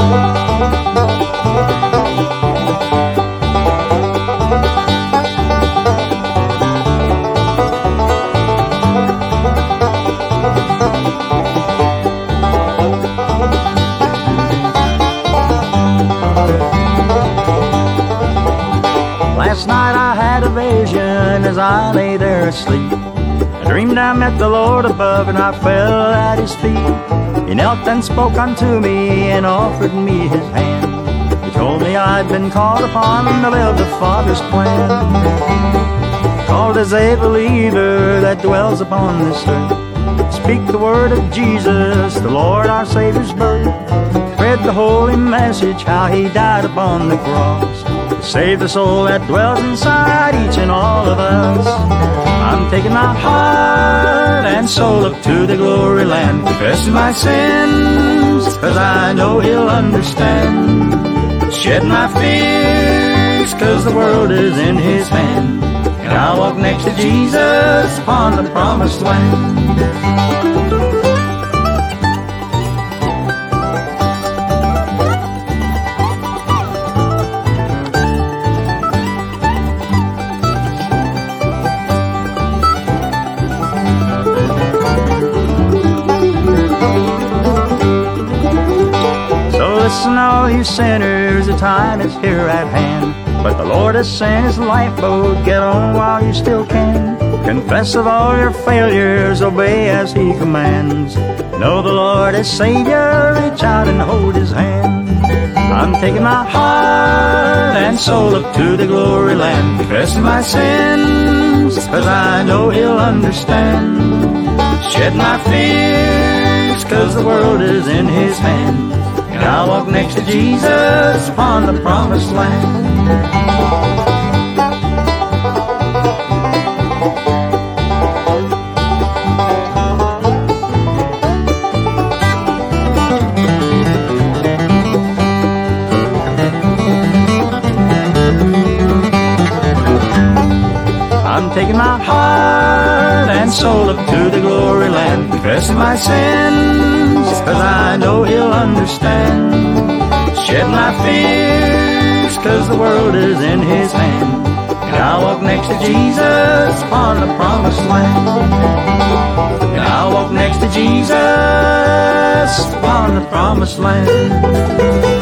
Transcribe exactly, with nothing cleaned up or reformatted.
Last night I had a vision as I lay there asleep. I dreamed I met the Lord above and I fell at His feet. He knelt and spoke unto me and offered me His hand. He told me I'd been called upon to live the Father's plan. Called as a believer that dwells upon this earth. Speak the word of Jesus, the Lord our Savior's birth. Spread the holy message how He died upon the cross. Save the soul that dwells inside each and all of us. I'm taking my heart and soul up to the glory land, confessing my sins, cause I know He'll understand. Shed my fears, cause the world is in His hand, and I'll walk next to Jesus upon the promised land. Listen, all you sinners, the time is here at hand. But the Lord has sent His lifeboat, get on while you still can. Confess of all your failures, obey as He commands. Know the Lord is Savior, reach out and hold His hand. I'm taking my heart and soul up to the glory land, confessing my sins, cause I know He'll understand. Shed my fears, cause the world is in His hand, and I'll walk next to Jesus upon the promised land. I'm taking my heart and soul up to the glory land, confessing my sins, cause I know He'll understand. Shed my fears, cause the world is in His hand, and I'll walk next to Jesus upon the promised land. And I'll walk next to Jesus upon the promised land.